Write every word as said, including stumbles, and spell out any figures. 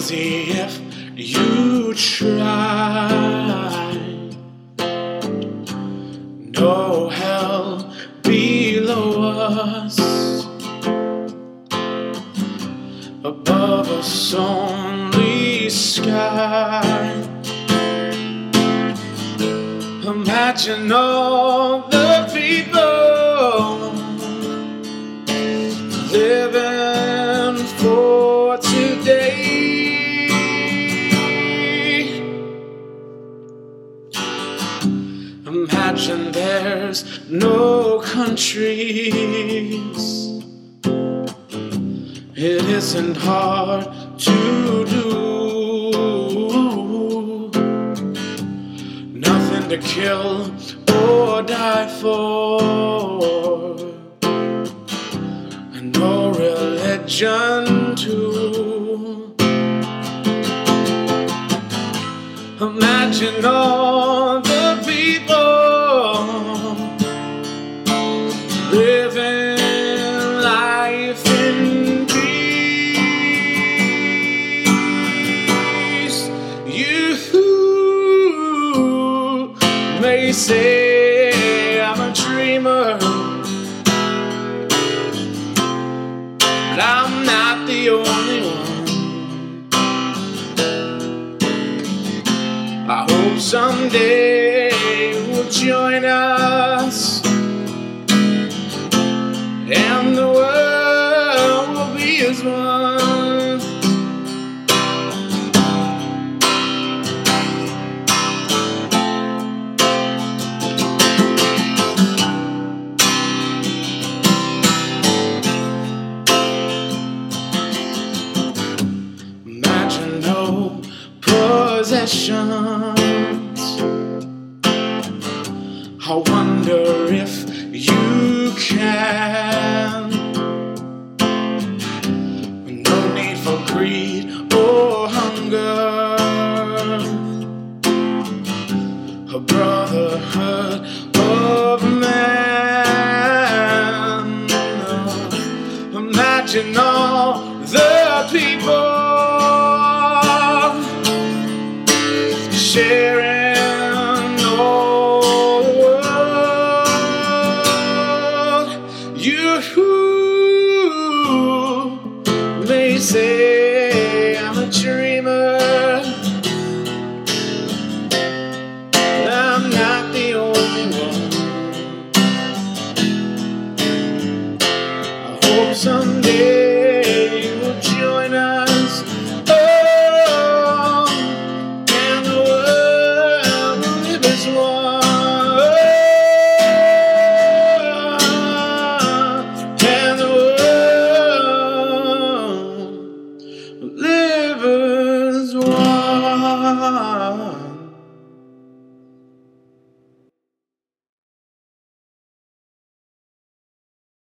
easy if you try. No hell below us, above us only sky. Imagine all the people living for today. Imagine there's no countries. It isn't hard to do. Nothing to kill or die for, and no religion too. Imagine all the people living life in peace. You may say I'm a dreamer, but I'm not the only one. I hope someday you'll join us, and the world will be as one. Imagine no possessions. I wonder if you can. No need for greed or hunger, a brotherhood of man. Imagine all the people sharing all the world. You may say I'm a dreamer, but I'm not the only one. I hope someday